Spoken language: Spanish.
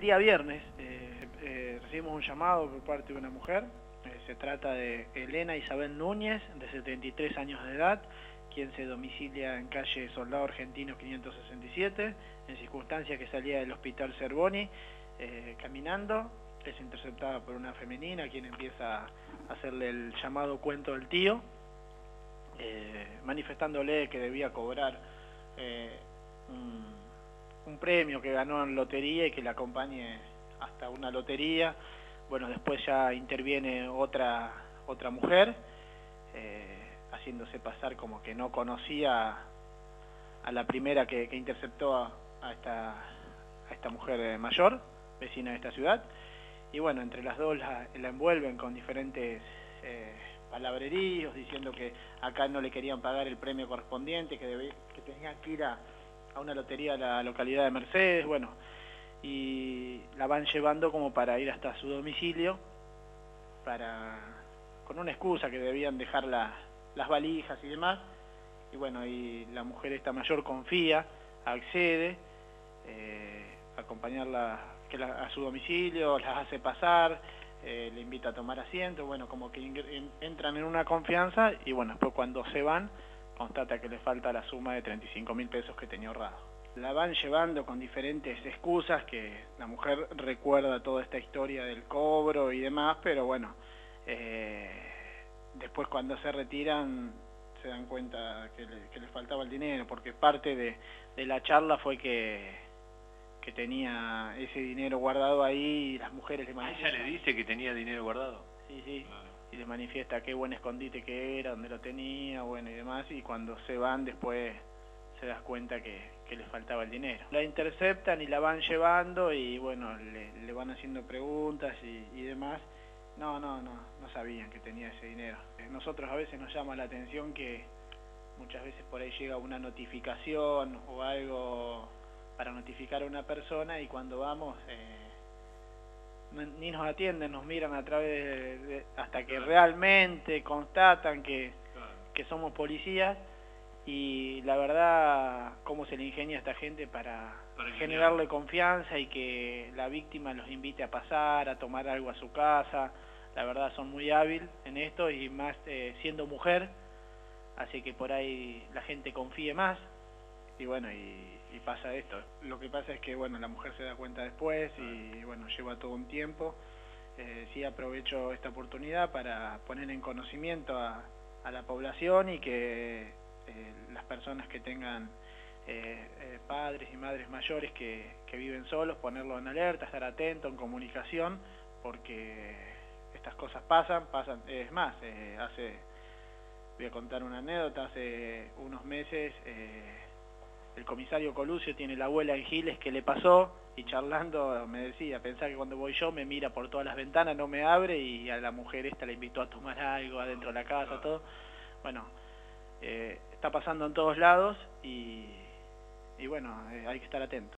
día viernes recibimos un llamado por parte de una mujer. Se trata de Elena Isabel Núñez, de 73 años de edad, quien se domicilia en calle Soldado Argentino 567, en circunstancias que salía del hospital Cervoni caminando. Es interceptada por una femenina, quien empieza a hacerle el llamado cuento del tío, manifestándole que debía cobrar un premio que ganó en lotería y que la acompañe hasta una lotería. Bueno, después ya interviene otra mujer, haciéndose pasar como que no conocía a la primera que interceptó a esta mujer mayor, vecina de esta ciudad. Y bueno, entre las dos la envuelven con diferentes palabreríos, diciendo que acá no le querían pagar el premio correspondiente, que tenían que ir a una lotería a la localidad de Mercedes. Bueno, y la van llevando como para ir hasta su domicilio, con una excusa que debían dejar las valijas y demás. Y bueno, y la mujer esta mayor confía, accede, acompañarla a su domicilio, las hace pasar, le invita a tomar asiento. Bueno, como que entran en una confianza, y bueno, después cuando se van, constata que le falta la suma de 35.000 pesos que tenía ahorrado. La van llevando con diferentes excusas, que la mujer recuerda toda esta historia del cobro y demás, pero bueno, después cuando se retiran se dan cuenta que le faltaba el dinero, porque parte de la charla fue que tenía ese dinero guardado ahí, y las mujeres le manifiestan. ¿Ella le dice que tenía dinero guardado? Sí, sí. Y le manifiesta qué buen escondite que era, dónde lo tenía, bueno, y demás, y cuando se van después se das cuenta que le faltaba el dinero. La interceptan y la van llevando, y bueno, le van haciendo preguntas y demás. No sabían que tenía ese dinero. Nosotros a veces nos llama la atención que muchas veces por ahí llega una notificación o algo para notificar a una persona, y cuando vamos ni nos atienden, nos miran a través hasta que realmente constatan que somos policías. Y la verdad, cómo se le ingenia a esta gente para generarle confianza, y que la víctima los invite a pasar, a tomar algo a su casa. La verdad son muy hábiles en esto, y más siendo mujer, hace que por ahí la gente confíe más. Y bueno, y pasa esto. Lo que pasa es que bueno, la mujer se da cuenta después, y bueno, lleva todo un tiempo. Sí, aprovecho esta oportunidad para poner en conocimiento a la población, y que las personas que tengan padres y madres mayores que viven solos, ponerlo en alerta, estar atento, en comunicación, porque estas cosas pasan. Es más, voy a contar una anécdota. Hace unos meses el comisario Coluccio tiene la abuela en Giles que le pasó, y charlando me decía, pensá que cuando voy yo me mira por todas las ventanas, no me abre, y a la mujer esta la invitó a tomar algo adentro de la casa, todo. Bueno, está pasando en todos lados, y bueno, hay que estar atento.